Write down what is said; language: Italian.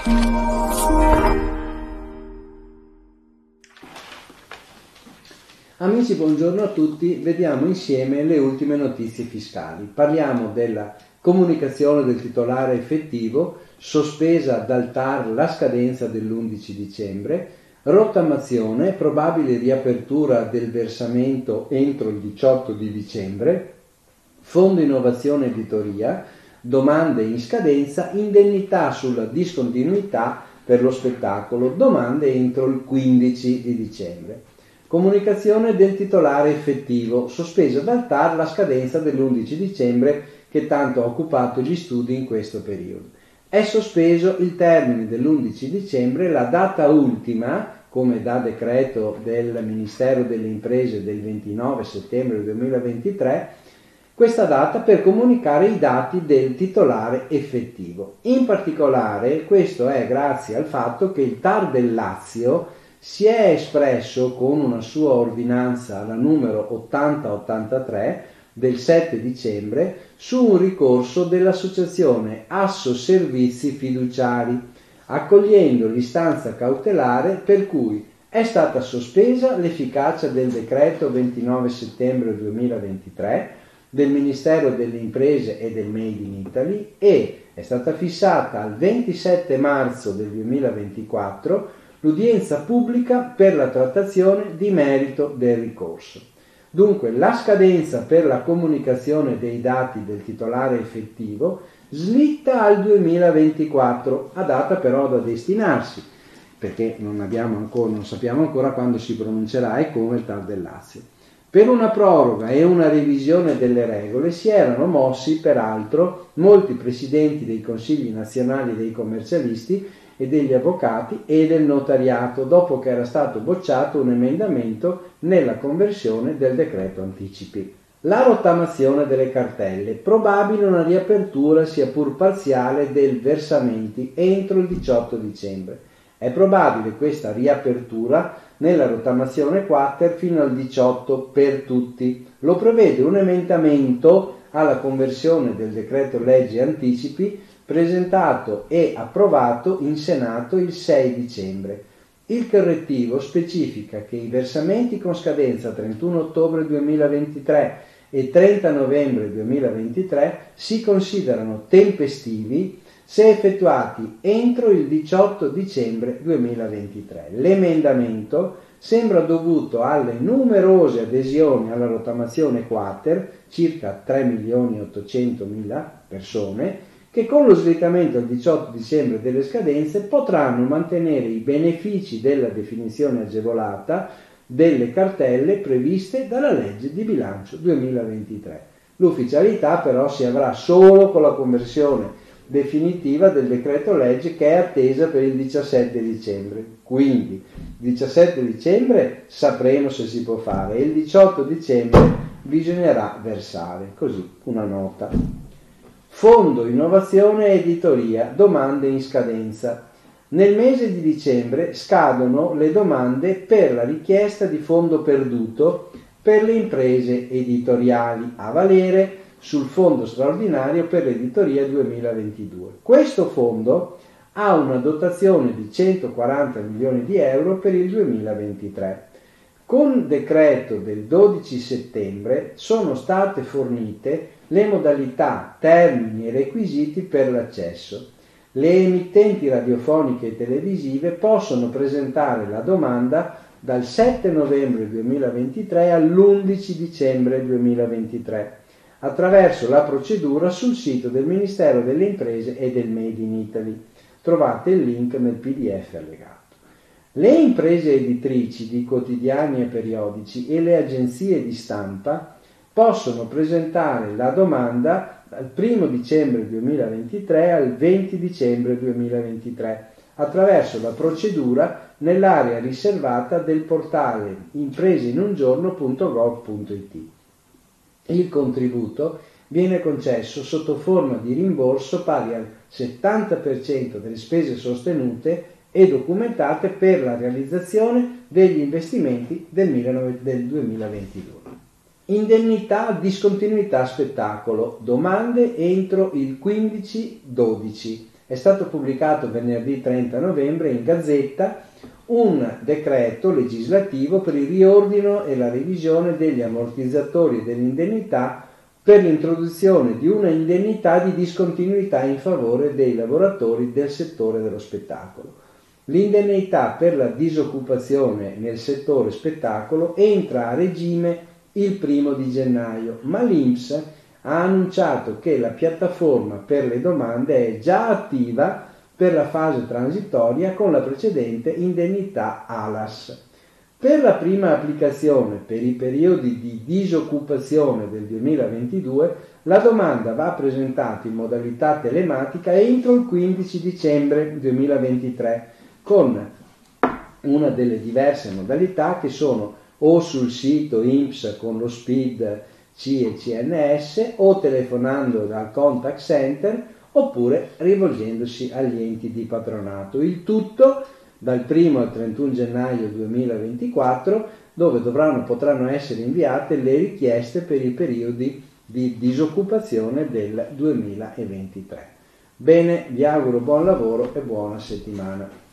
Amici, buongiorno a tutti. Vediamo insieme le ultime notizie fiscali. Parliamo della comunicazione del titolare effettivo, sospesa dal TAR la scadenza dell'11 dicembre, rottamazione, probabile riapertura del versamento entro il 18 di dicembre, fondo innovazione editoria, domande in scadenza, indennità sulla discontinuità per lo spettacolo, domande entro il 15 di dicembre. Comunicazione del titolare effettivo, sospesa dal TAR la scadenza dell'11 dicembre che tanto ha occupato gli studi in questo periodo. È sospeso il termine dell'11 dicembre, la data ultima, come da decreto del Ministero delle Imprese del 29 settembre 2023, questa data per comunicare i dati del titolare effettivo. In particolare questo è grazie al fatto che il TAR del Lazio si è espresso con una sua ordinanza, la numero 8083 del 7 dicembre, su un ricorso dell'associazione Asso Servizi Fiduciari, accogliendo l'istanza cautelare per cui è stata sospesa l'efficacia del decreto 29 settembre 2023 del Ministero delle Imprese e del Made in Italy e è stata fissata al 27 marzo del 2024 l'udienza pubblica per la trattazione di merito del ricorso. Dunque, la scadenza per la comunicazione dei dati del titolare effettivo slitta al 2024, a data però da destinarsi, perché non sappiamo ancora quando si pronuncerà e come il TAR del Lazio. Per una proroga e una revisione delle regole si erano mossi, peraltro, molti presidenti dei consigli nazionali dei commercialisti e degli avvocati e del notariato, dopo che era stato bocciato un emendamento nella conversione del decreto anticipi. La rottamazione delle cartelle, probabile una riapertura sia pur parziale dei versamenti entro il 18 dicembre. È probabile questa riapertura nella rottamazione quater fino al 18 per tutti. Lo prevede un emendamento alla conversione del decreto legge anticipi presentato e approvato in Senato il 6 dicembre. Il correttivo specifica che i versamenti con scadenza 31 ottobre 2023 e 30 novembre 2023 si considerano tempestivi se effettuati entro il 18 dicembre 2023. L'emendamento sembra dovuto alle numerose adesioni alla rottamazione quater, circa 3.800.000 persone, che con lo slittamento al 18 dicembre delle scadenze potranno mantenere i benefici della definizione agevolata delle cartelle previste dalla legge di bilancio 2023. L'ufficialità però si avrà solo con la conversione definitiva del decreto legge che è attesa per il 17 dicembre. Quindi il 17 dicembre sapremo se si può fare e il 18 dicembre bisognerà versare. Così, una nota. Fondo innovazione editoria, domande in scadenza. Nel mese di dicembre scadono le domande per la richiesta di fondo perduto per le imprese editoriali a valere sul fondo straordinario per l'editoria 2022. Questo fondo ha una dotazione di 140 milioni di euro per il 2023. Con decreto del 12 settembre sono state fornite le modalità, termini e requisiti per l'accesso. Le emittenti radiofoniche e televisive possono presentare la domanda dal 7 novembre 2023 all'11 dicembre 2023 attraverso la procedura sul sito del Ministero delle Imprese e del Made in Italy. Trovate il link nel PDF allegato. Le imprese editrici di quotidiani e periodici e le agenzie di stampa possono presentare la domanda dal 1 dicembre 2023 al 20 dicembre 2023 attraverso la procedura nell'area riservata del portale impreseinungiorno.gov.it. Il contributo viene concesso sotto forma di rimborso pari al 70% delle spese sostenute e documentate per la realizzazione degli investimenti del 2022. Indennità discontinuità spettacolo, domande entro il 15-12, è stato pubblicato venerdì 30 novembre in Gazzetta un decreto legislativo per il riordino e la revisione degli ammortizzatori e dell'indennità per l'introduzione di una indennità di discontinuità in favore dei lavoratori del settore dello spettacolo. L'indennità per la disoccupazione nel settore spettacolo entra a regime il 1 di gennaio, ma l'INPS ha annunciato che la piattaforma per le domande è già attiva per la fase transitoria con la precedente indennità ALAS. Per la prima applicazione per i periodi di disoccupazione del 2022, la domanda va presentata in modalità telematica entro il 15 dicembre 2023 con una delle diverse modalità che sono o sul sito INPS con lo SPID C e CNS o telefonando dal contact center oppure rivolgendosi agli enti di patronato. Il tutto dal 1 al 31 gennaio 2024, dove potranno essere inviate le richieste per i periodi di disoccupazione del 2023. Bene, vi auguro buon lavoro e buona settimana.